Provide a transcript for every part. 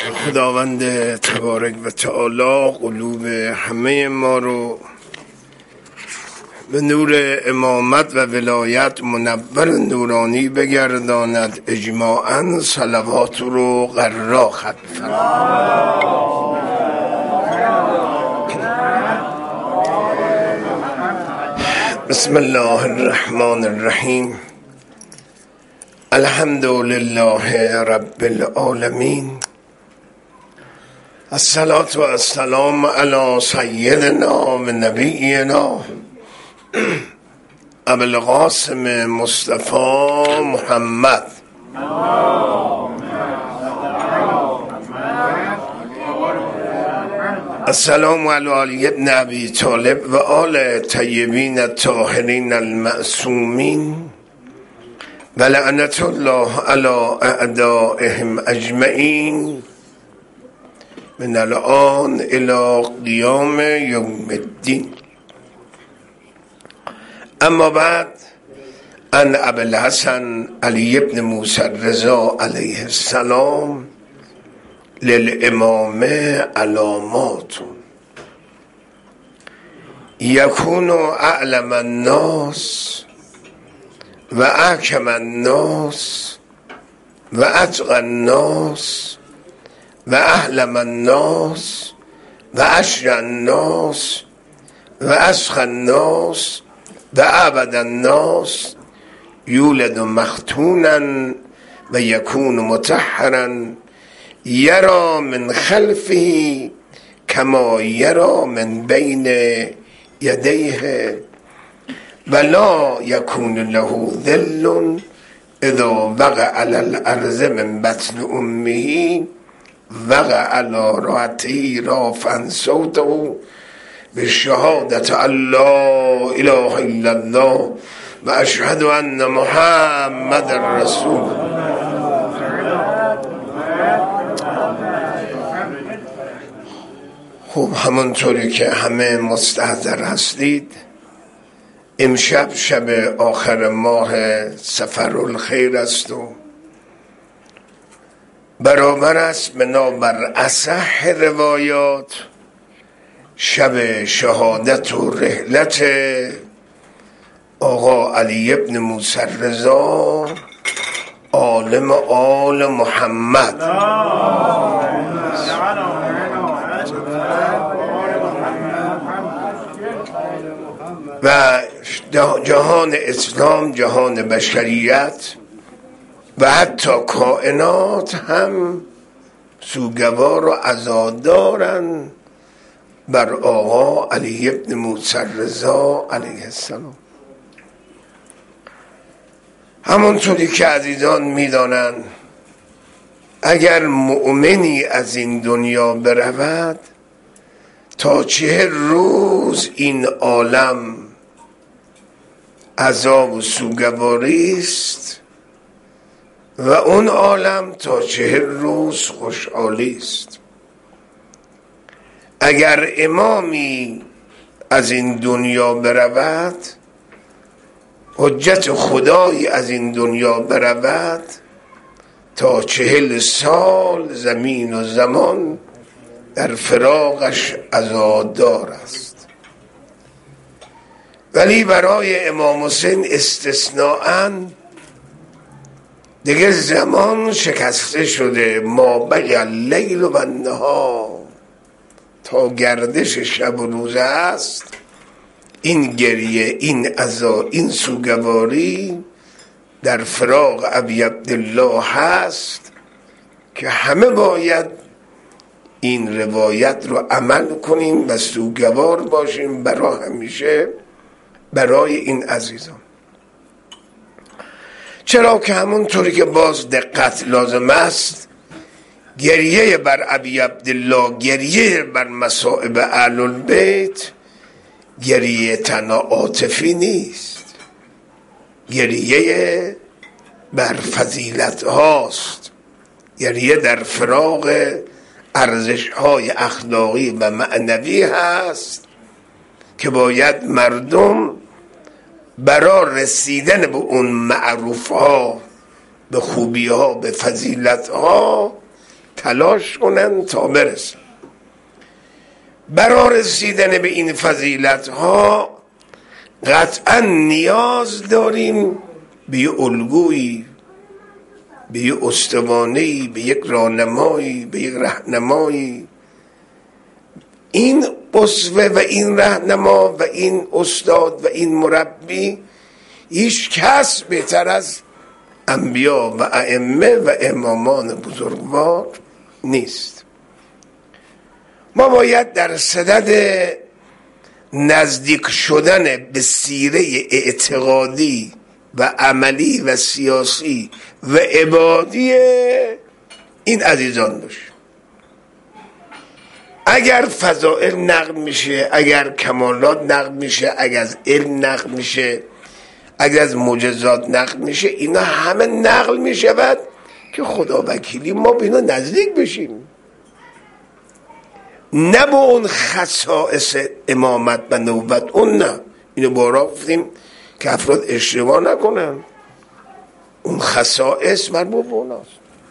خداوند تبارک و تعالی قلوب همه ما رو به نور امامت و ولایت منور نورانی بگرداند. اجماعاً صلوات رو قرار ختم فرماید. بسم الله الرحمن الرحیم. الحمد لله رب العالمین. الصلاة و السلام علی سیدنا و نبینا ابو القاسم مصطفی محمد. السلام علی علی ابن ابی طالب و آل طیبین الطاهرین المعصومین و لعنت الله علی اعدائهم اجمعین من الان الى قیام یوم الدین. اما بعد، ان ابی الحسن علی ابن موسی الرضا علیه السلام للامام علامات یکون اعلم الناس و احکم الناس و اتقى الناس و احلم الناس و اشجع الناس و اسخى الناس و اعبد الناس یولد مختونا و یکون مطهرا یرا من خلفه کما یرا من بین یدیه و لا یکون له ذل اذا وقع علی الارض من بطن امه وقع علی رأته رافعا صوته بشهادت الله اله الا الله و اشهد ان محمد رسول. خب، همونطوری که همه مستحضر هستید، امشب شب آخر ماه صفرالخیر است و برابر است بنابر اصح روایات شب شهادت و رحلت آقا علی ابن موسی الرضا عالم آل محمد و جهان اسلام، جهان بشریت و حتی کائنات هم سوگوار و عزادارن بر آقا علی ابن موسی الرضا علیه السلام. همونطوری که عزیزان میدانند، اگر مؤمنی از این دنیا برود تا 40 روز این عالم عذاب و سوگواری است و اون عالم تا 40 روز خوشحالی است. اگر امامی از این دنیا برود، حجت خدایی از این دنیا برود، تا 40 سال زمین و زمان در فراقش عزادار است. ولی برای امام حسین استثناءً دیگه زمان شکسته شده، ما بقی اللیل و النهار، تا گردش شب و روز است. این گریه، این عزا، این سوگواری در فراق ابی عبدالله هست که همه باید این روایت رو عمل کنیم و سوگوار باشیم برای همیشه برای این عزیزان. چرا که همونطوری که باز دقت لازم است، گریه بر ابی عبدالله، گریه بر مصائب اهل البیت، گریه تنها عاطفی نیست، گریه بر فضیلت هاست، گریه در فراق ارزش های اخلاقی و معنوی هست که باید مردم برای رسیدن به اون معروف ها، به خوبی ها، به فضیلت ها تلاش کنن تا برسن. برای رسیدن به این فضیلت ها قطعا نیاز داریم به یه الگویی، به یه استوانه‌ای، به یک راهنمایی، به یک رهنمایی. این اسوه و این رهنما و این استاد و این مربی هیچ کس بهتر از انبیا و ائمه و امامان بزرگوار نیست. ما باید در صدد نزدیک شدن به سیره اعتقادی و عملی و سیاسی و عبادی این عزیزان باشیم. اگر فضائل نقل میشه، اگر کمالات نقل میشه، اگر از علم نقل میشه، اگر از معجزات نقل میشه، اینا همه نقل میشود که خدا وکیلی ما به اینا نزدیک بشیم، نه با اون خصائص امامت و نبوت. اون نه، اینو بارا گفتیم که افراد اشتباه نکنن، اون خصائص مربوط به اوناست.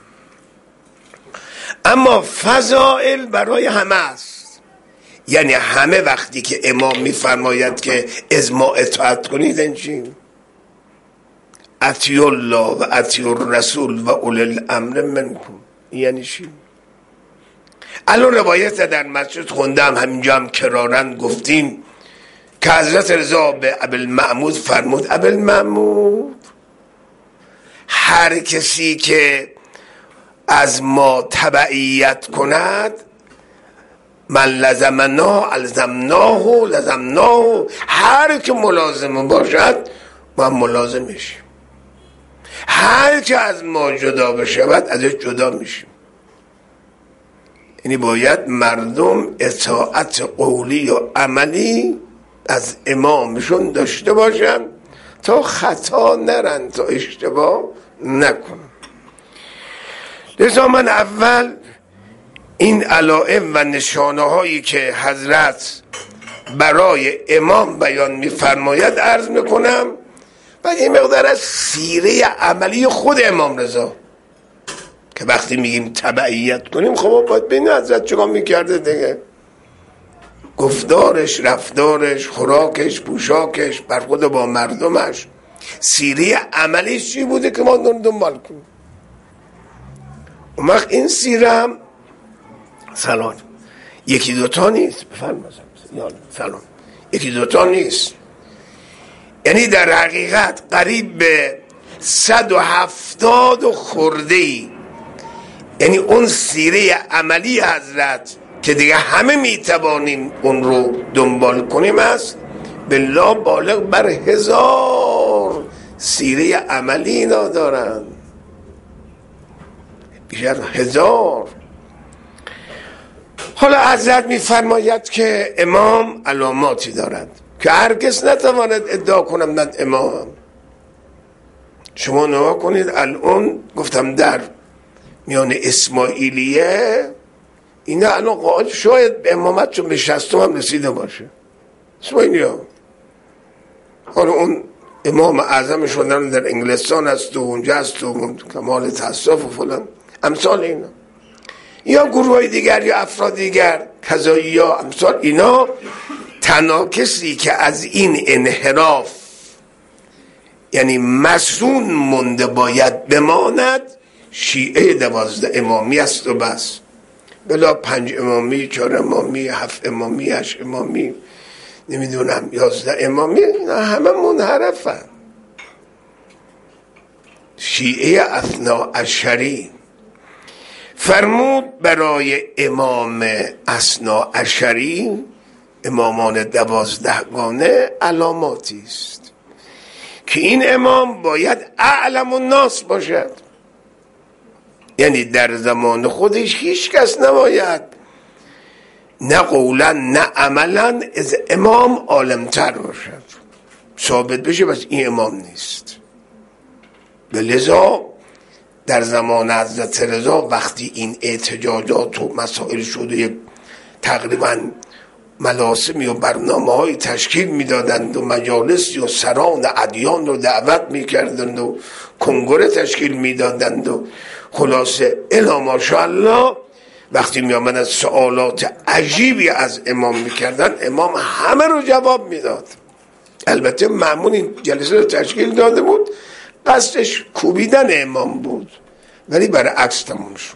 اما فضائل برای همه است. یعنی همه وقتی که امام میفرماید که از ما اطاعت کنید، این چی؟ اطیعوا الله و اطیعوا الرسول و اولی الامر منکم. یعنی چی؟ الان روایت در مسجد خوندم، همینجا هم کرارن گفتیم که حضرت رضا به ابوالمعمود فرمود: ابوالمعمود، هر کسی که از ما تبعیت کند، من لزمنا الزمناه لزمناه، هر که ملازم باشد ما ملازم میشیم، هر که از ما جدا بشود ازش جدا میشیم. یعنی باید مردم اطاعت قولی و عملی از امامشون داشته باشن تا خطا نرن، تا اشتباه نکنن. لذا من اول این علائم و نشانه هایی که حضرت برای امام بیان میفرماید عرض میکنم، بعد این مقدار از سیره عملی خود امام رضا که وقتی میگیم تبعیت کنیم، خب باید ببینیم حضرت چیکار میکرده دیگه، گفتارش، رفتارش، خوراکش، پوشاکش، برخورد با مردمش، سیره عملیش چی بوده که ما دنبال کنیم. اون وقت این سیره هم سلام یکی دوتا نیست، بفرمایید سلام یکی دوتا نیست، یعنی در حقیقت قریب به 170 خورده‌ای. یعنی اون سیره عملی حضرت که دیگه همه میتوانیم اون رو دنبال کنیم است، بالله بالغ بر 1000 سیره عملی اینا دارن، بیشتر 1000. حالا حضرت میفرماید که امام علاماتی دارد که هرگز نتواند ادعا کنم من امام. شما نگاه کنید الان گفتم در میان اسماعیلیه اینا الان قاعد شاید به امامت چون به 60 هم رسیده باشه اسماعیلیه. حالا اون امام اعظم شدن در انگلستان هست و اونجا هست و کمال تصاف و فلان امثال اینا، یا گروه های دیگر یا افراد دیگر کذایی یا امثال اینا. تنها کسی که از این انحراف یعنی مسون مونده باید بماند شیعه 12 امامی است و بس، بلا 5 امامی، 4 امامی، 7 امامی، 8 امامی، نمیدونم 11 امامی، اینا همه منحرفن. شیعه اثناعشری فرمود برای امام اثناعشری، امامان 12گانه علاماتی است که این امام باید اعلم الناس باشد. یعنی در زمان خودش هیچ کس نباید نه قولا نه عملا از امام عالمتر باشد، ثابت بشه بس این امام نیست. لذا در زمان حضرت رضا وقتی این احتجاجات و مسائل شده، تقریبا مراسمی و برنامه‌های تشکیل میدادند و مجالس و سران ادیان رو دعوت میکردند و کنگره تشکیل میدادند و خلاصه الا ماشاءالله وقتی می آمدن سوالات عجیبی از امام میکردن، امام همه رو جواب میداد. البته مأمون این جلسه رو تشکیل داده بود، قصدش کوبیدن امام بود، ولی برعکس تموم شد.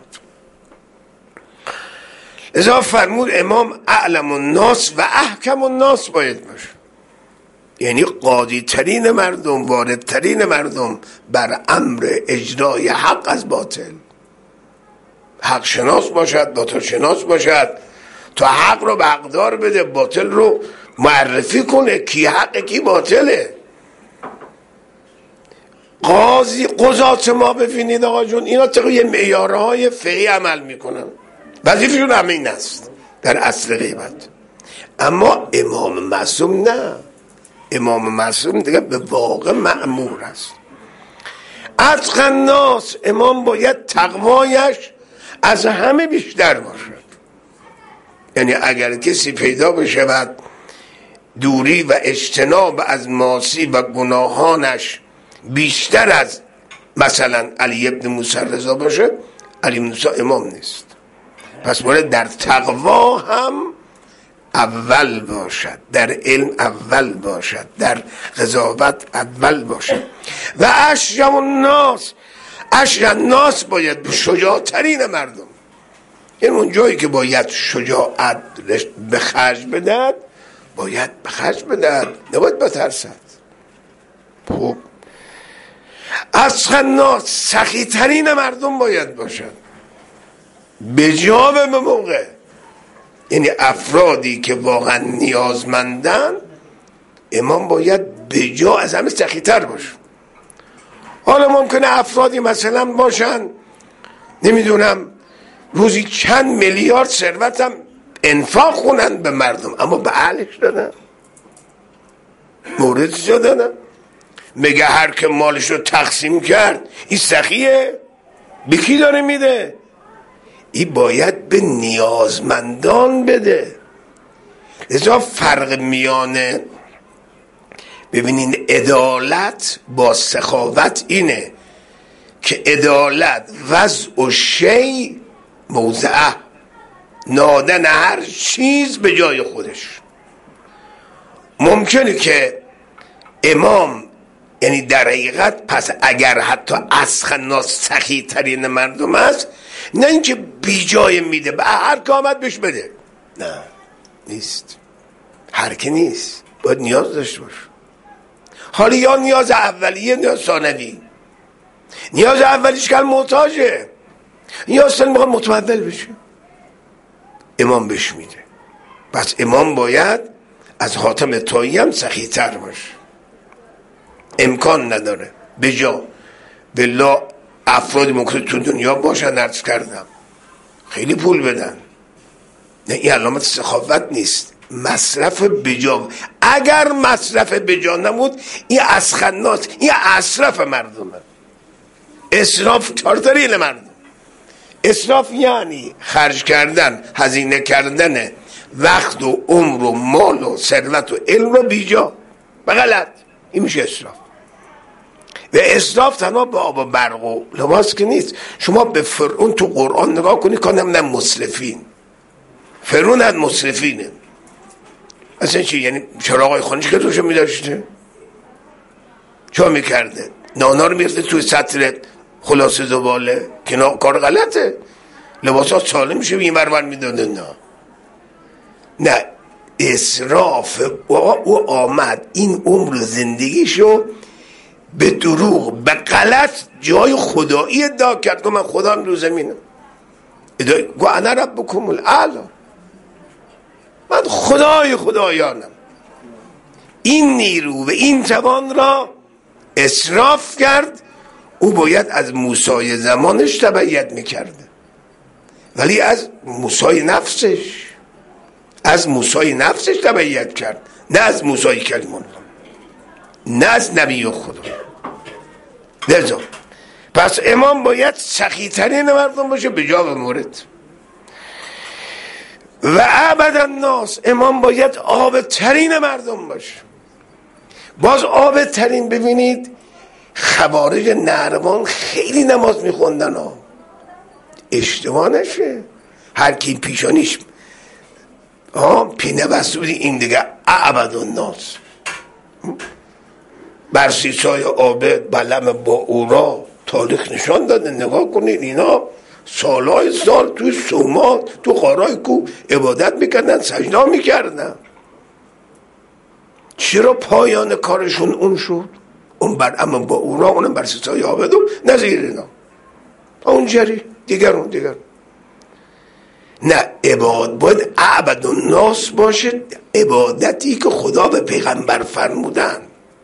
لذا فرمود امام اعلم الناس و احکم الناس باید باشه، یعنی قاضی ترین مردم، وارد ترین مردم بر امر اجرای حق از باطل، حق شناس باشد، باطل شناس باشد، تا حق رو به حقدار بده، باطل رو معرفی کنه کی حق کی باطله. قضات ما ببینید آقا جون، اینا طبق معیارهای فقهی عمل میکنن، وظیفه‌شون همین است در اصل غیبت. اما امام معصوم نه، امام معصوم دیگه به واقع مأمور است. اتقی الناس، امام باید تقوایش از همه بیشتر باشد. یعنی اگر کسی پیدا بشه دوری و اجتناب از معاصی و گناهانش بیشتر از مثلا علی ابن موسی رضا باشه، علی ابن موسی امام نیست. پس باید در تقوا هم اول باشد، در علم اول باشد، در قضاوت اول باشد. و اشجع الناس، اشجع الناس باید به شجاع ترین مردم، این اون جایی که باید شجاعت به خرج بدهد باید به خرج بدهد، نباید بترسد. خب اشجع الناس، سخی ترین مردم باید باشد، به جا به موقع، یعنی افرادی که واقعا نیازمندن امام باید به جا از همه سخی‌تر باشه. حالا ممکنه افرادی مثلا باشن نمیدونم روزی چند میلیارد ثروتم انفاق کنن به مردم، اما به اهلش دادن، موردش دادن. میگه هر که مالش رو تقسیم کرد این سخیه، به کی داره میده؟ این باید به نیازمندان بده. لذا فرق میانه ببینین عدالت با سخاوت اینه که عدالت وضع شی موضعه، نادن هر چیز به جای خودش. ممکنه که امام یعنی در حقیقت پس اگر حتی اسخ الناس سخی ترین مردم است، نه اینکه بی جای میده به هر که آمد بهش بده، نه نیست، هر که نیست، باید نیاز داشته باشه. حالا یا نیاز اولیه نیاز ثانوی، نیاز اولیش که محتاجه، نیاز ثانی میخواد متمول بشه، امام بهش میده. پس امام باید از حاتم طایی هم سخی تر باشه، امکان نداره به جا بالله افرادی ممکن تو دنیا باشن عرض کردم خیلی پول بدن، نه این علامت سخاوت نیست، مصرف بجا. اگر مصرف بجا نمود این اسخنات، این اصرف مردمه، اسراف تارتریل مردم. اسراف یعنی خرج کردن، هزینه کردن وقت و عمر و مال و ثروت و علم رو بیجا و غلط، این میشه اسراف. و اسراف تنها به آب و برق و لباس که نیست. شما به فرعون تو قرآن نگاه کنی کنم نه مسرفین، فرعون از مسرفینه. اصلا چی؟ یعنی چراغای خانش که توشو میداشته چه میکرده؟ نانا رو میرسه توی سطر خلاصه زباله که کار غلطه، لباسات سالم میشه این بربر میداده. نه اسراف. او آمد این عمر زندگیشو به دروغ به غلط جای خدایی ادعا کرد که من خدام رو زمینم، گو انا ربکم الاعلی، من خدای خدایانم. این نیرو و این توان را اسراف کرد. او باید از موسی زمانش تبعیت میکرده، ولی از موسی نفسش، از موسی نفسش تبعیت کرد، نه از موسی کلیم الله، نه از نبی خدا. لذا پس امام باید سخی ترین مردم باشه به جا و مورد. و ابد الناس، امام باید آب ترین مردم باشه. باز آب ترین ببینید خوارج نهروان خیلی نماز میخوندن ها، اشتباه نشه، هر کی پیشانیش پینه بسته بودی این دیگه اعبد الناس. بر سیسای عابد بلم با اورا تاریخ نشان داده. نگاه کنید اینا سالهای سال توی سومات تو قارای کو عبادت میکردن، سجده میکردن. چرا پایان کارشون اون شد؟ اون بلم با اورا، اونم بر سیسای عابد و نظیر اینا. اون جری دیگرون نه، باید اعبد الناس باشه، عبادتی که خدا به پیغمبر فرمودن،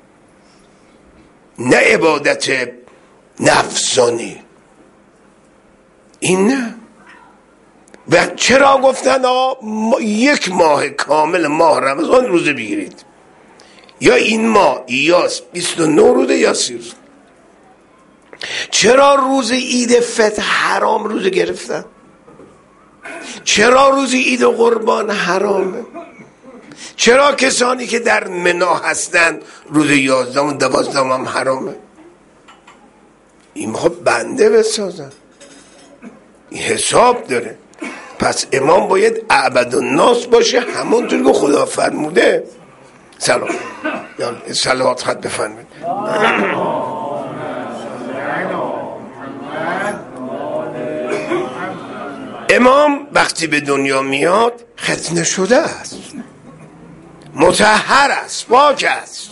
نه عبادت نفسانی. این نه. و چرا گفتن یک ماه کامل ماه رمضان روزه بگیرید، یا این ماه یا 29 روزه یا 30 روزه؟ چرا روز عید فطر حرام روزه گرفتن؟ چرا روز عید قربان حرامه؟ چرا کسانی که در منا هستن روز 11 و 12 هم حرامه؟ این خب بنده بسازن، این حساب داره. پس امام باید اعبد الناس باشه، همونطور که خدا فرموده. سلام صلوات خط بفرمید. امام وقتی به دنیا میاد ختنه شده است، مطهر است، پاک است.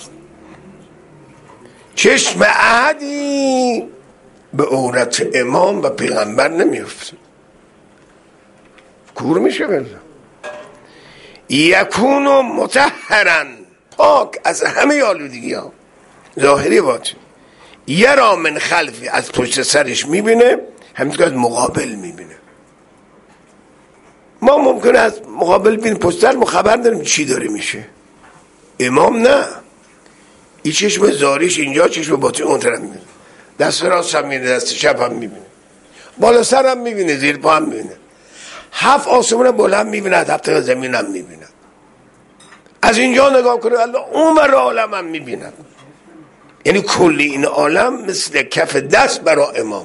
چشم احدی به عورت امام و پیغمبر نمیفته، کور میشه. بله یکونو مطهرن، پاک از همه آلودگی ها ظاهری باطنی. یرا من خلفی، از پشت سرش میبینه، همینطور از مقابل میبینه. ما ممکنه از مقابل بینیم، پشت سر ما خبر داریم چی داره میشه. امام نه، این چشم زاریش اینجا، چشم باطنی اون طرف میبینه. دست راست هم میبینه، دست چپ هم میبینه، بالا سر هم میبینه، زیر پا هم میبینه، 7 آسمان بلند میبینه، 7 زمین هم میبینه. از اینجا نگاه کنه الله اون بر عالم هم میبینه. یعنی کلی این عالم مثل کف دست برای امام.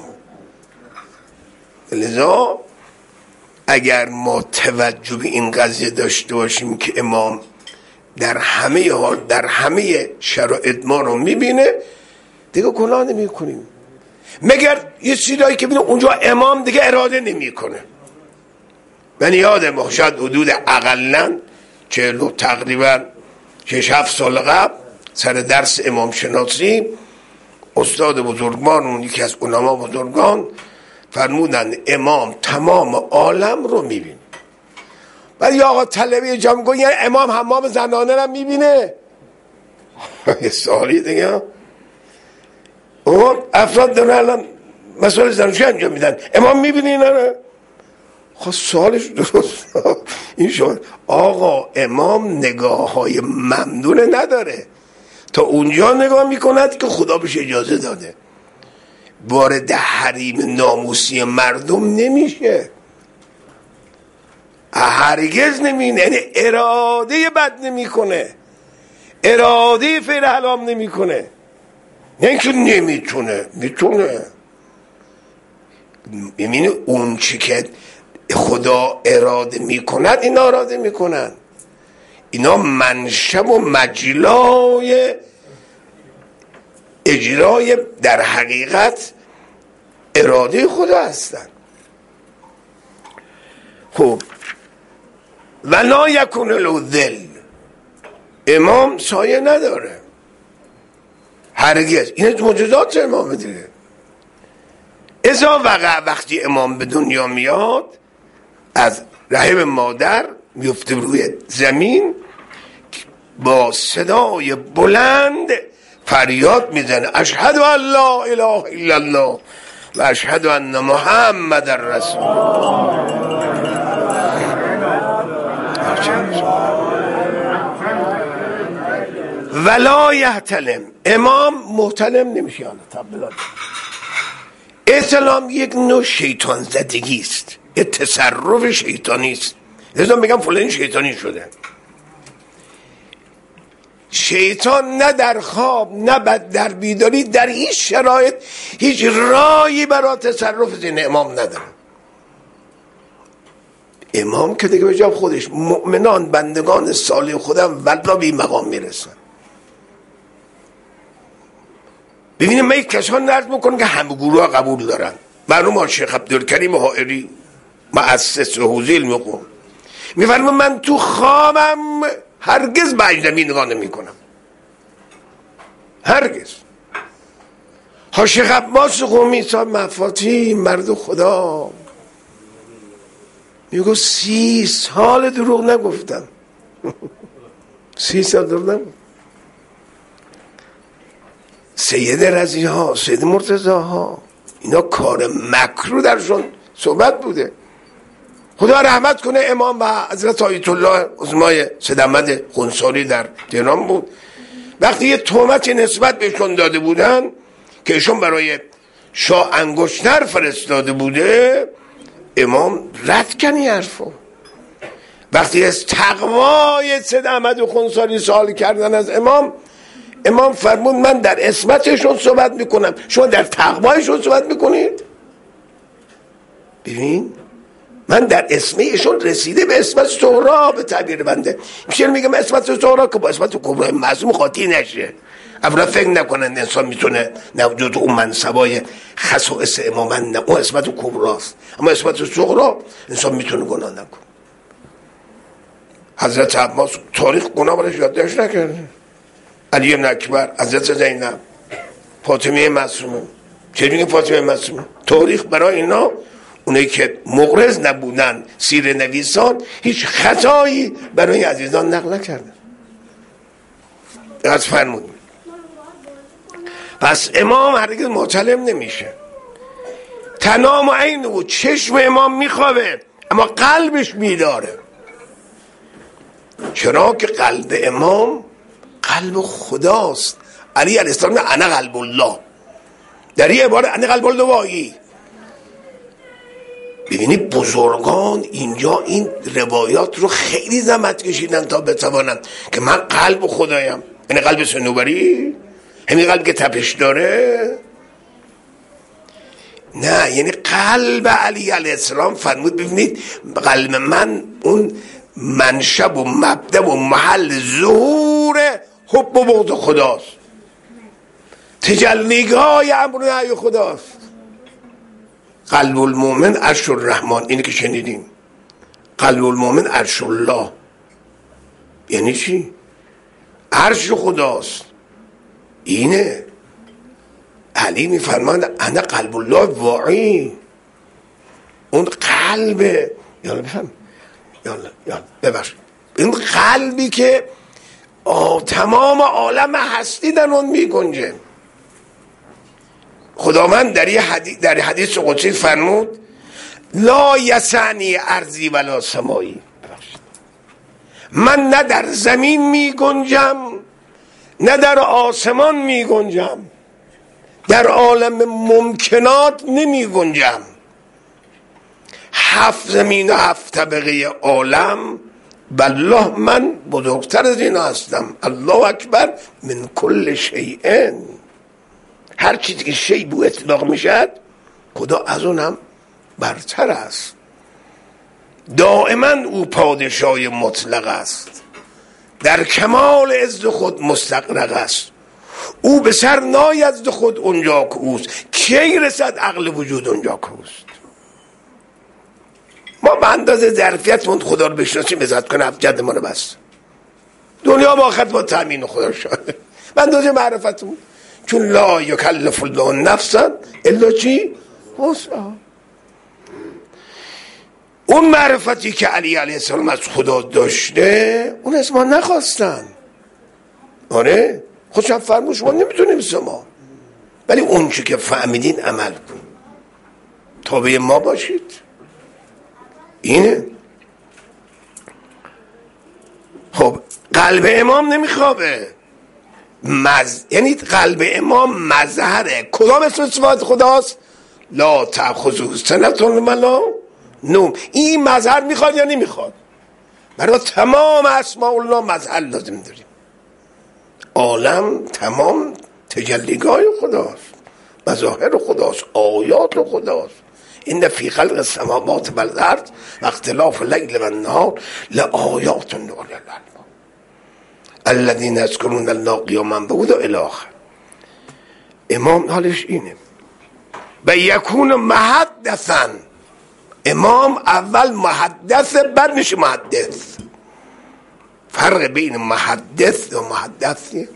لذا اگر ما توجه به این قضیه داشته باشیم که امام در همه حال در همه شرایط ما رو میبینه، دیگه گناه نمی کنیم. مگر یه چیزایی که بینه اونجا امام دیگه اراده نمی کنه. من یادم شاید حدود اقلن 40 تقریبا 6-7 سال قبل سر درس امام شناسی، استاد بزرگوارمون یکی از علما بزرگان فرمودن امام تمام عالم رو میبینه. بعد یا آقا طلبه جام گوید یعنی امام حمام زنانه رو میبینه؟ یه سوالی دیگه. افراد دارن الان مسائل زناشویی انجام میدن، امام میبینه اینا رو؟ خب سوالش درست. این شد آقا امام نگاه های ممنون نداره، تا اونجا نگاه میکند که خدا بهش اجازه داده. وارد حریم ناموسی مردم نمیشه، هرگز نمینه. یعنی اراده بد نمیکنه، اراده فعل حرام نمیکنه، نه اینکه نمیتونه، میتونه. ببینید اون چی که خدا اراده میکند اینا اراده میکنن، اینا منشأ و مجلای اجرای در حقیقت اراده خدا هستن. خب ولا یکون له ذل، امام سایه نداره هرگز. این معجزات امام دیگه. اذا وقع، وقتی امام به دنیا میاد از رحم مادر میفته روی زمین، با صدای بلند فریاد میزنه اشهد ان لا اله الا الله و اشهد ان محمد رسول الله. ولا یحتلم، امام محتلم نمیشه. اسلام یک نوع شیطان زدگی است، یه تصرف شیطانی است. لذا میگم فلان شیطانی شده. شیطان نه در خواب نه در بیداری در هیچ شرایط هیچ راهی برای تصرف ذهن امام نداره. امام که دیگه به جاب خودش مؤمنان بندگان صالح خودم والله به این مقام میرسن. ببینیم من یک کسان نرد میکنم که همه گروه ها قبول دارن. معلوم شیخ عبدالکریم حائری مؤسس حوزه علم قوم میفرمه من تو خوابم هرگز به اجنبی نگاه نمی کنم، هرگز. ها شیخ عباس قومی صاحب مفاتی مرد خدا میگو 30 سال دروغ نگفتم 30 سال دروغ نگفتم. سید رضی ها، سید مرتضی ها، اینا کار مکرو درشون صحبت بوده. خدا رحمت کنه امام و حضرت آیت الله عظمای سید احمد خنساری در تهران بود. وقتی یه تهمت نسبت بهشون داده بودن که ایشون برای شاه انگشتر فرستاده بوده، امام رد کنی حرفو. وقتی از تقوای سید احمد خنساری سوال کردن از امام فرمود من در عصمتشون صحبت میکنم، شما در تقوایشون صحبت میکنید. ببین من در اسمشون رسیده به عصمت صغرا به تعبیر بنده میشه میگم عصمت صغرا که با عصمت کبرا معصوم قاطی نشه. اولا فکر نکنن انسان میتونه نوجود اون منصبای خصائص امامن، نه اون عصمت کبراست، اما عصمت صغرا انسان میتونه گناه نکنه. حضرت عباس تاریخ گناه برش یادداشت نکرده. علی بن اکبر، حضرت زینب، فاطمه معصومه. چه میگه فاطمه معصومه؟ تاریخ برای اینا، اونایی که مغرض نبودن، سیره نویسان، هیچ خطایی برای عزیزان نقل نکردن. از فرمودیم پس امام هرگز معتلم نمیشه. تنام عینه و چشم امام میخوابه اما قلبش بیداره. چرا که قلب امام قلب خداست. علی علیه السلام انا قلب الله، در این عباره انا قلب الله وایی. ببینید بزرگان اینجا این روایات رو خیلی زحمت کشیدن تا بتوانن که من قلب خدایم. یعنی قلب صنوبری، همین قلب که تپش داره، نه، یعنی قلب علی علیه السلام فرمود ببینید قلب من اون منشب و مبدأ و محل ظهور حب و بغض خداست، تجلیگاه امر و نهی خداست. قلب المؤمن عرش الرحمن، اینی که شنیدیم. قلب المؤمن عرش الله یعنی چی؟ عرش خداست. اینه علی میفرماند انا قلب الله واعی. اون قلب، یالا بفهم، یالا ببر، این قلبی که تمام عالم هستی در اون میگنجه. خداوند در حدیث قدسی فرمود لا یسعنی ارضی ولا سمایی. من نه در زمین می گنجم نه در آسمان می گنجم، در عالم ممکنات نمی گنجم. 7 زمین و 7 طبقه عالم والله من بزرگتر از اینا هستم. الله اکبر من کل شیء. هر چیزی که شیء بو اطلاق میشد خدا از اونم برتر است. دائما او پادشاه مطلق است، در کمال عز خود مستغرق است. او به سر نایزد خود اونجا که اوست، کی رسد عقل وجود اونجا که اوست. ما به اندازه ظرفیتمون خدا رو بشناسیم عزت کنه ابجد ما رو بس. دنیا با آخرت با تامین خدا شده به اندازه معرفتمون، چون لا یکلف الله نفسا الا چی؟ وسعها. اون معرفتی که علی علیه السلام از خدا داشته اون از ما نخواستن. آره خودشم فرمود شما نمیتونیم شما، ولی اون چی که فهمیدین عمل کن، تابع ما باشید. اینه. خب قلب امام نمیخوابه، یعنی قلب امام مظهره کدام اسم صفات خداست؟ لا تأخذه سنة ولا نوم. این مظهر میخواد یا نمیخواد؟ برای تمام اسماء الله مظهر لازم داریم. عالم تمام تجلیگاه خداست، مظاهر خداست، آیات خداست. این فی خلق السماوات و الارض و اختلاف اللیل و النهار لآیات لأولی الالباب الذین یذکرون الله قیاما و قعودا الی آخر. امام حالش اینه و یکون محدثا. امام اول محدث بعد میشه محدث. فرق بین محدث و محدثیه.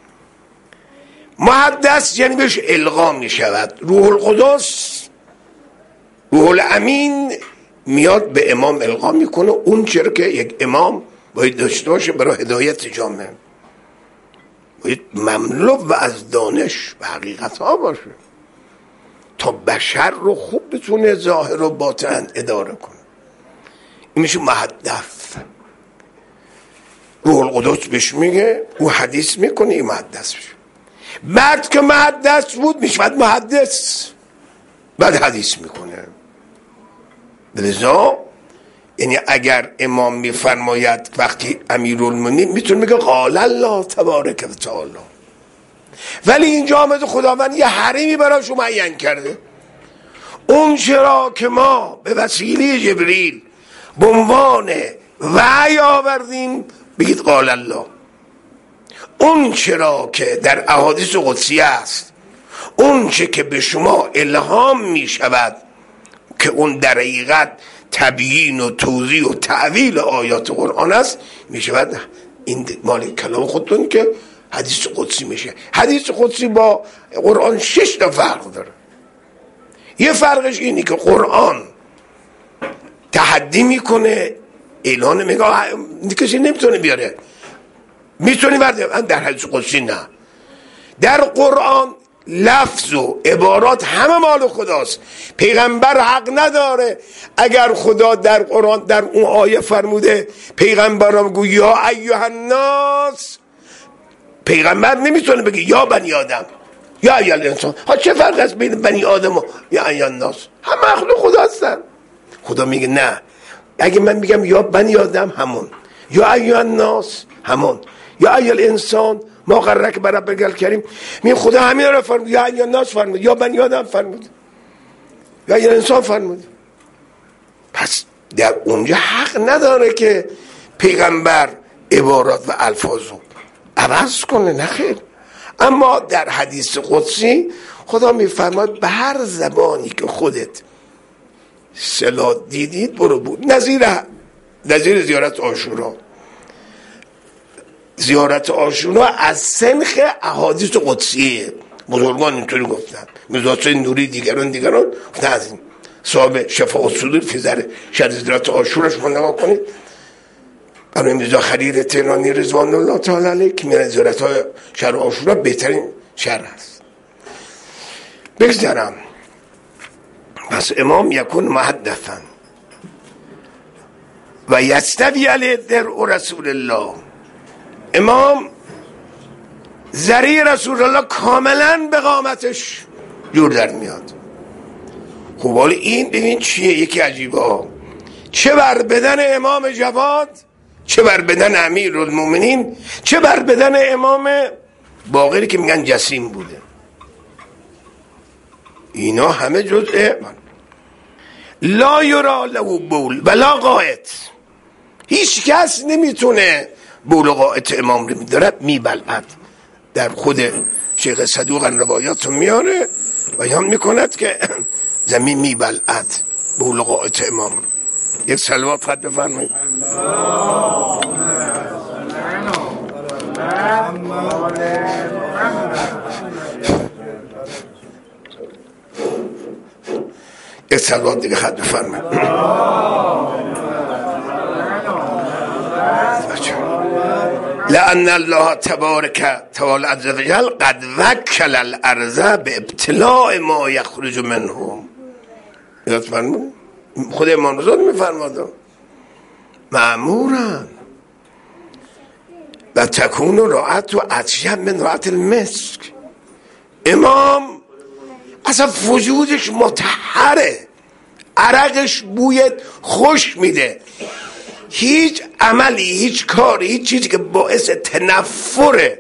محدث یعنی بهش القا می شود. روح القدس، روح الامین میاد به امام القا میکنه اون چرا که یک امام باید داشته باشه برای هدایت جامعه، باید مملو و از دانش و حقیقت ها باشه تا بشر رو خوب بتونه ظاهر و باطن اداره کنه. این میشه محدث. روح القدس بهش میگه، او حدیث میکنه، این محدث بشه. بعد که محدث بود میشه محدث، بعد حدیث میکنه. لذا یعنی اگر امام میفرماید وقتی امیرالمومنین میتونه میگه قال الله تبارک و تعالی، ولی اینجا آمده خداوند یه حریمی برایش معین کرده. اون چرا که ما به وسیله جبریل به عنوان وحی آوردیم بگید قال الله. اون چرا که در احادیث قدسی است، اون چه که به شما الهام می شود که اون در حقیقت تبیین و توضیح و تعویل آیات قرآن است، می شود این مال کلام خودتون که حدیث قدسی میشه. حدیث قدسی با قرآن 6 تا فرق داره. یه فرقش اینی که قرآن تحدی میکنه، اعلان میگه کسی نمیتونه بیاره، میتونی برده. در حدیث قدسی نه. در قرآن لفظ و عبارات همه مال خداست. پیغمبر حق نداره اگر خدا در قرآن در اون آیه فرموده پیغمبرم گو یا ایها الناس، پیغمبر نمیتونه بگه یا بنی آدم یا ایها الانسان. ها چه فرق است بین بنی آدم و یا ایها الناس؟ هم مخلوق خدا هستن. خدا میگه نه، اگه من میگم یا بنی آدم همون، یا ایها الناس همون، یا ایها الانسان ما قررک برب الکریم، می خدا همین رو فرمود. یا ایها الناس فرمود، یا بنی آدم فرمود، یا ایها الانسان فرمود. پس در اونجا حق نداره که پیغمبر عبارات و الفاظو عوض کنه، نه خیر. اما در حدیث قدسی خدا میفرماید به هر زبانی که خودت صلاح دیدید برو بود. نظیر زیارت عاشورا. زیارت عاشورا از سنخ احادیث قدسیه. بزرگان اینطوری گفتن، میرزا حسین نوری دیگران گفتن از این صاحب شفاء الصدور فی شرح زیارت عاشورا شما نگاه کنید. برای میرزا خلیل تهرانی رضوان الله تعالی علیه که میرن زیارت های شرح عاشورا بهترین شرح هست. بگذارم. پس امام یکون محدثا و یستوی علیه در رسول الله. امام ذریع رسول الله کاملا به قامتش جور در میاد. خب حالا این ببین چیه، یکی عجیبه. چه بر بدن امام جواد، چه بر بدن امیرالمومنین، چه بر بدن امام باقری که میگن جسیم بوده. اینا همه جزء لا یرا له بول ولا قائط. هیچ کس نمیتونه بول و قائط امام رو میدارد میبلعد. در خود شیخ صدوق روایات رو میاره بیان میکند که زمین میبلعد بول و قائط امام رو. یک صلوات خط بفرمایید. یک صلوات دیگه خط بفرمایید. لأن الله تبارک تعالی عز وجل قد وکل الارض به ابتلاء ما یخرج منه. یاد فرمود خود امام رضا میفرماد مأمورن و تکون رعت و اطیب من رعت المسک. امام اصلا وجودش مطهره، عرقش بوی خوش میده. هیچ عملی، هیچ کاری، هیچ چیزی که باعث تنفر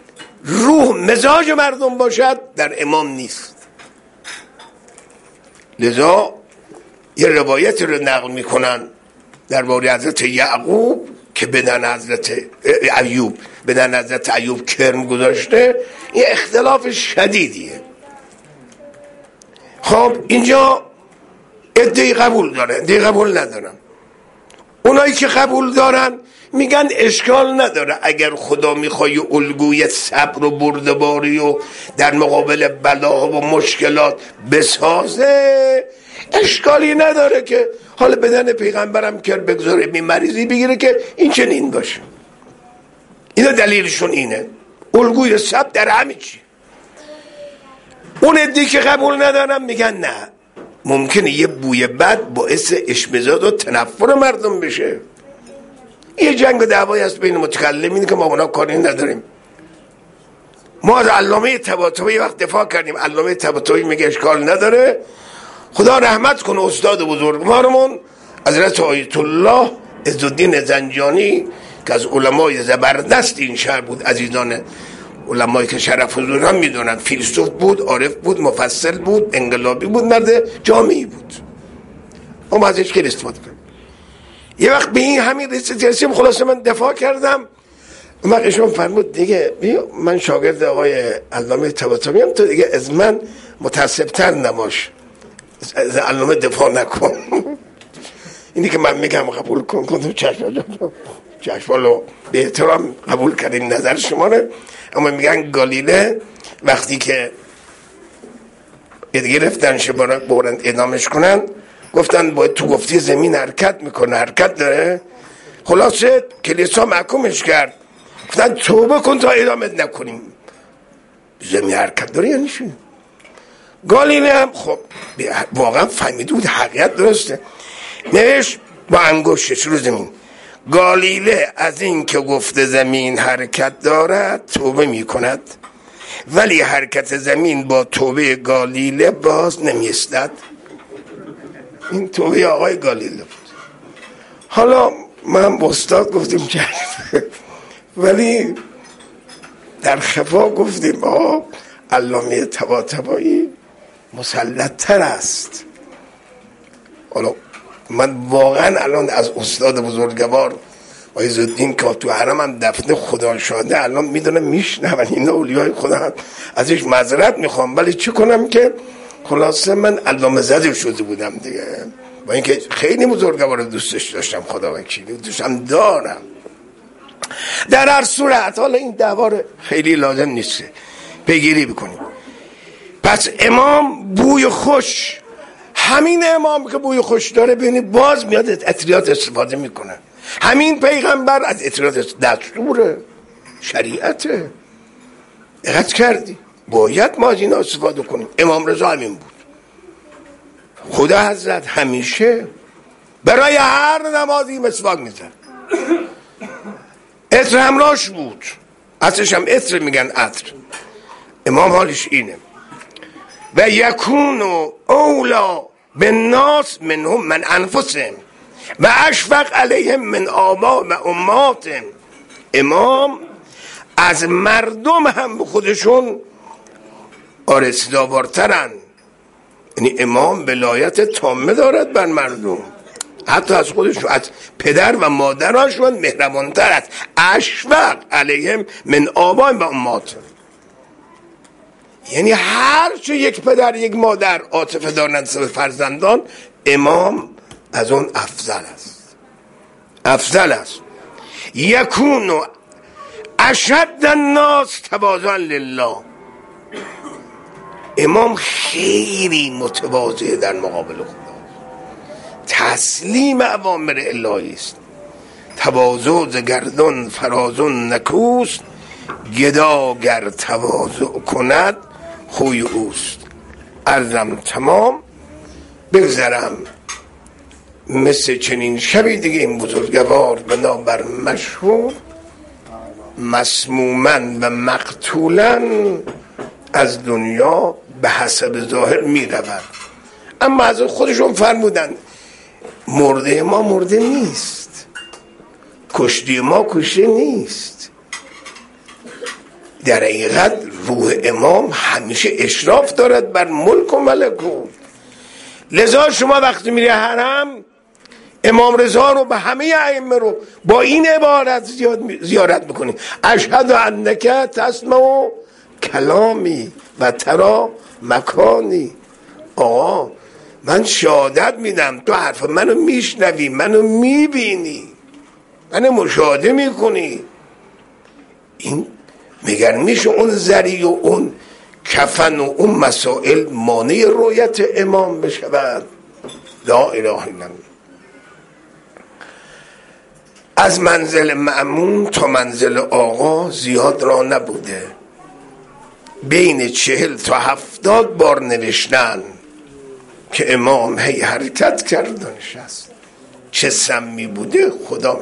روح مزاج مردم باشد در امام نیست. لذا یه روایت رو نقل میکنن درباره حضرت یعقوب که بدن حضرت ایوب، بدن حضرت ایوب کرم گذاشته. این اختلاف شدیدیه. خب اینجا عده‌ای قبول دارن، عده‌ای قبول ندارن. اونایی که قبول دارن میگن اشکال نداره اگر خدا میخوای الگوی صبر و بردباری و در مقابل بلاها و مشکلات بسازه، اشکالی نداره که حالا بدن پیغمبرم که بگذاره مریضی بگیره که این چنین باشه. اینا دلیلشون اینه، الگوی صبر در همه چی. اون عده‌ای که قبول ندارن میگن نه، ممکنه یه بوی بد باعث اشمئزاز و تنفر مردم بشه. یه جنگ و دعوایی هست بین متکلمین که ما اونا کاری نداریم. ما از علامه طباطبایی وقت دفاع کردیم، علامه طباطبایی میگه اشکال نداره. خدا رحمت کنه استاد بزرگوارمون حضرت آیت الله عزالدین زنجانی که از علمای زبردست این شهر بود، عزیزان علمایی که شرف حضور هم میدونن، فیلسوف بود، عارف بود، مفصل بود، انقلابی بود، مرد جامعی بود. ما ازش که استفاده کنیم. یه وقت به این همین رسیم، خلاصه من دفاع کردم. اون وقت ایشون فرمود دیگه من شاگرد آقای علامه طباطبایی ام، تو دیگه از من متعصب‌تر نباش، از علامه دفاع نکن. اینی که من میگم قبول کن. چشم به احترام قبول کردین نظر شما رو. اما میگن گالیله وقتی که گرفتن شبانک بردن اعدامش کنن، گفتن باید تو گفتی زمین حرکت میکنه، حرکت داره. خلاصه کلیسا محکومش کرد، گفتن توبه کن تا اعدامت نکنیم. زمین حرکت داره یعنی چی؟ گالیله هم خب واقعا فهمیده بود حقیقت درسته، نوشت با انگشتش رو زمین: گالیله از این که گفته زمین حرکت دارد توبه می کند، ولی حرکت زمین با توبه گالیله باز نمی استد. این توبه آقای گالیله بود. حالا من با استاد گفتیم که ولی در خفا گفتیم علامه طباطبایی مسلط تر است. حالا من واقعا الان از استاد بزرگوار آقای عزالدین که تو حرم هم دفن خدا شاده الان میدونم میشنون اینا اولیای خدا هم. ازش معذرت میخوام، ولی چی کنم که خلاصه من علامه زده شده بودم دیگه، با اینکه خیلی بزرگوار دوستش داشتم، خدا وکیلی دوستم دارم. در هر صورت حالا این دعوا خیلی لازم نیست پیگیری بکنیم. پس امام بوی خوش، همین امام که بوی خوش داره ببینید باز میاد عطریات استفاده میکنه. همین پیغمبر از عطریات دستور شریعته. دقت کردی؟ باید ما از اینا استفاده کنیم. امام رضا همین بود. خدا حضرت همیشه برای هر نمازی مسواک میزد. عطر همراهش بود، عطرش هم عطر میگن عطر. امام حالش اینه: و یکونو اولا بالناس منهم من انفسهم و اشفق علیهم من آبا و اماتهم. امام از مردم هم به خودشون آرزوارترن، یعنی امام ولایت تامه دارد بر مردم، حتی از خودشون، از پدر و مادرشون مهربانتر است. اشفق علیهم من آبا و اماتهم، یعنی هر چه یک پدر یک مادر عاطفه دارند سر فرزندان، امام از اون افضل است، افضل است. یکونو اشد الناس تواضعا لله. امام خیلی متواضع در مقابل خدا، تسلیم اوامر الهی است. تواضع ز گردون فرازون نکوست، گدا گر تواضع کند خوی اوست. عرضم تمام. بگذرم مثل چنین شبی دیگه این بزرگوار بنابر مشهور مسمومن و مقتولن از دنیا به حسب ظاهر می رود. اما از خودشون فرمودن مرده ما مرده نیست، کشته ما کشته نیست. در حقیقت روح امام همیشه اشراف دارد بر ملک و ملکوت. لذا شما وقتی میری حرم امام رضا رو به همه ائمه رو با این عبارت زیارت میکنی: اشهد انک تسمع کلامی و ترا مکانی. آقا من شهادت میدم تو حرف منو میشنوی، منو میبینی، منو مشاهده میکنی. این میگن میشه اون زری و اون کفن و اون مسائل مانع رؤیت امام بشود؟ لا اله الا الله. از منزل مأمون تا منزل آقا زیاد را نبوده، بین 40 تا 70 بار نوشتن که امام هی حرکت کرد و نشست. چه سمی بوده خدا.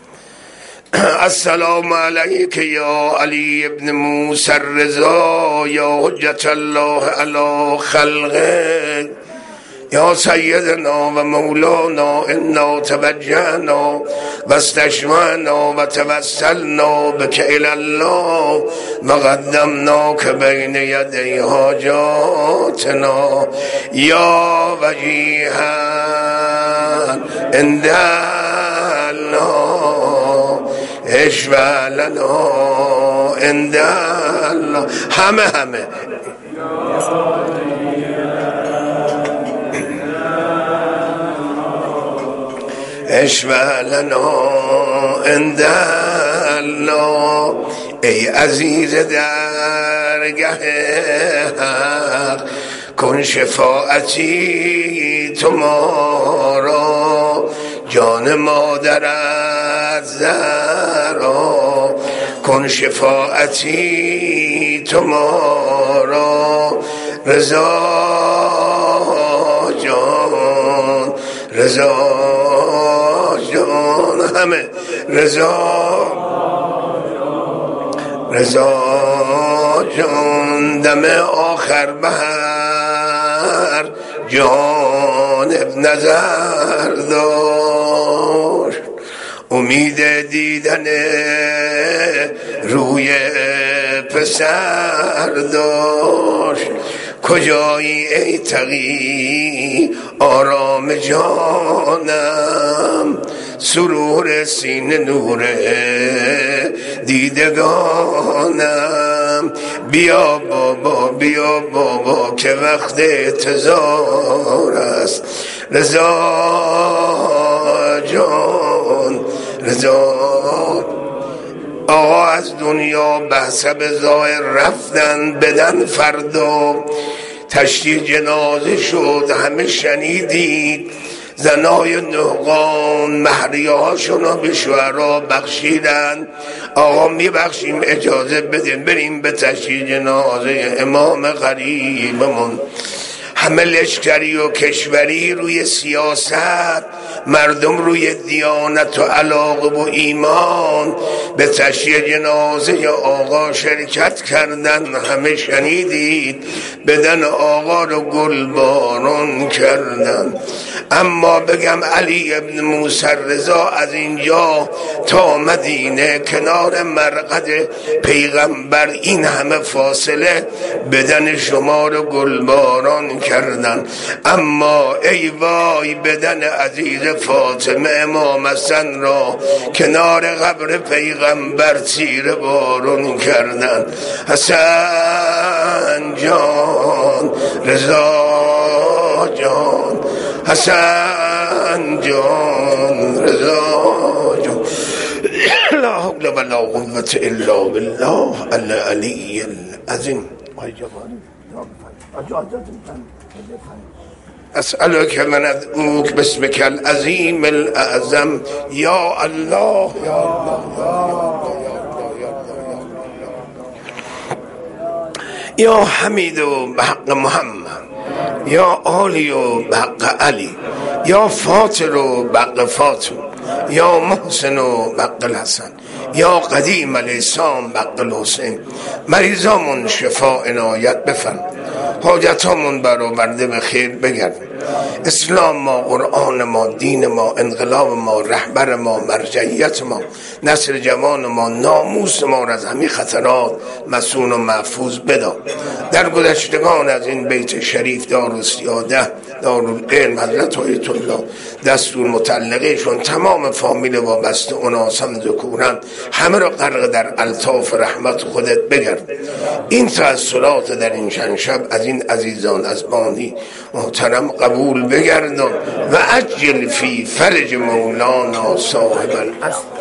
السلام علیک یا علی ابن موسی الرضا یا حجت الله علی خلقه یا سیدنا و مولانا انا توجهنا و استشفعنا و توسلنا بک الی الله و قدمناک بین یدی حاجاتنا یا وجیها عند الله اشفع لنا عند الله. همه اشفع لنا عند الله. ای عزیز درگه حق کن شفاعتی تو ما را، جان مادرت زهرا کن شفاعتی تو ما را. رضا جان رضا جان همه رضا جان دم آخر بهر جانب نظر داشت، امید دیدن روی پسر داشت. کجایی ای تقی آرام جانم، سرور سینه نور دیدگانم. بیا بابا که وقت انتظار است. رضا جان رضا. آقا از دنیا به حسب ظاهر رفتن بدن، فردا تشییع جنازه شد، همه شنیدید. زنای نهقان مهریه هاشون رو به شوهرها بخشیدن. آقا میبخشیم، اجازه بدیم بریم به تشییع جنازه امام غریبمون. همه لشکری و کشوری روی سیاست، مردم روی دیانت و علاقه و ایمان به تشییع جنازه آقا شرکت کردن. همه شنیدید بدن آقا رو گلباران کردن. اما بگم علی ابن موسی الرضا از اینجا تا مدینه کنار مرقد پیغمبر این همه فاصله بدن شما رو گلباران کردن. اما ای وای بدن عزیز فاطمه امام حسن را کنار قبر پیغمبر تیره بارون کردن. حسن جان رضا جان حسن جان رضا جان. لا حول ولا قوة الا بالله العلی العظیم. اسألك من ادعوك باسمك العظیم الاعظم یا الله یا یا حمید و بحق محمد، یا عالی و بحق علی، یا فاطر و بحق فاطم، یا محسن و بحق الحسن، یا قدیم الاسلام بحق الحسین. مریضامون شفا عنایت بفرم، حاجتامون برآورده به خیر بگرد. اسلام ما، قرآن ما، دین ما، انقلاب ما، رهبر ما، مرجعیت ما، نسل جوان ما، ناموس ما را از همه خطرات مسون و محفوظ بدار. در گذشتگان از این بیت شریف دار و سیاده دارالعلم حضرت آیت الله دستور مطلقهشون تمام فامیل وابسته اناسم ذکورن همه را غرق در الطاف رحمت خودت بگرد. این تأثیرات در این چند شب از این عزیزان از بانی محترم قبول بگردان و عجل فی فرج مولانا صاحب العصر.